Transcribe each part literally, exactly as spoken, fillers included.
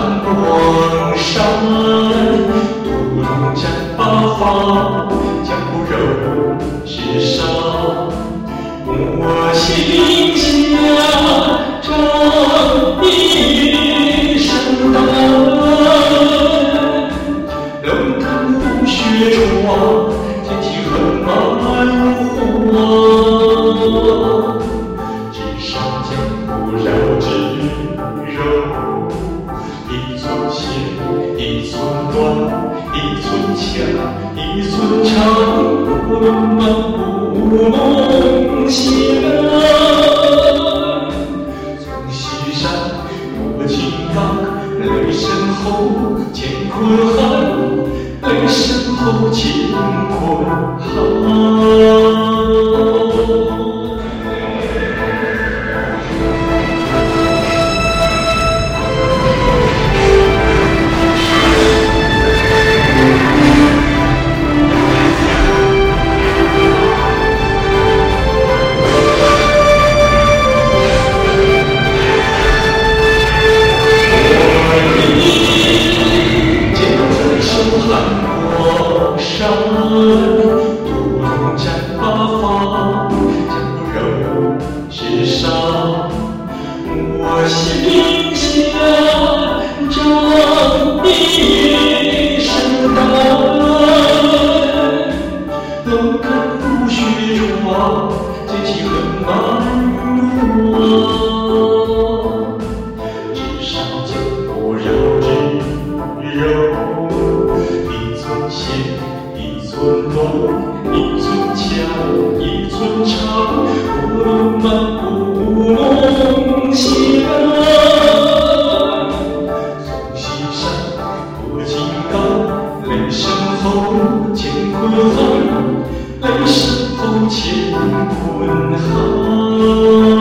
寒光闪，屠龙斩八方，江湖肉之上。我心下仗义生胆，冷看虎穴闯，剑气横马如火。直上江湖绕指柔，一寸线，一寸断，一寸强，一寸长，滚漫不梦想。从西山过金刚，雷声后乾坤寒，雷声后乾坤寒。屠龙斩八方，江湖肉之上。我心下仗义生胆，冷看虎穴闯，剑气横马如火。直上江湖绕指柔，一寸线，一寸断，一寸强，一寸长，滚漫不梦想。从西山过金刚，雷声后乾坤寒，雷声后乾坤寒。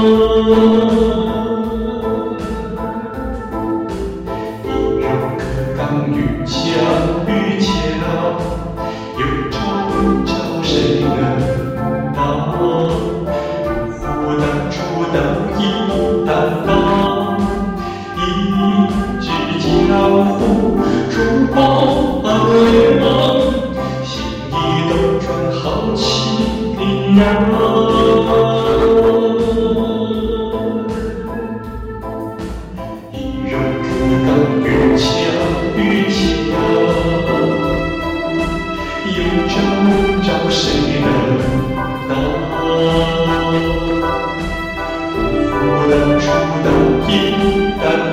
一人可刚与强与强，有招无招谁能挡？虎胆出道一担当，一只江湖出宝亮，心意斗转好气扬。一人可刚与强与强，有招无招谁能挡？虎胆出道一担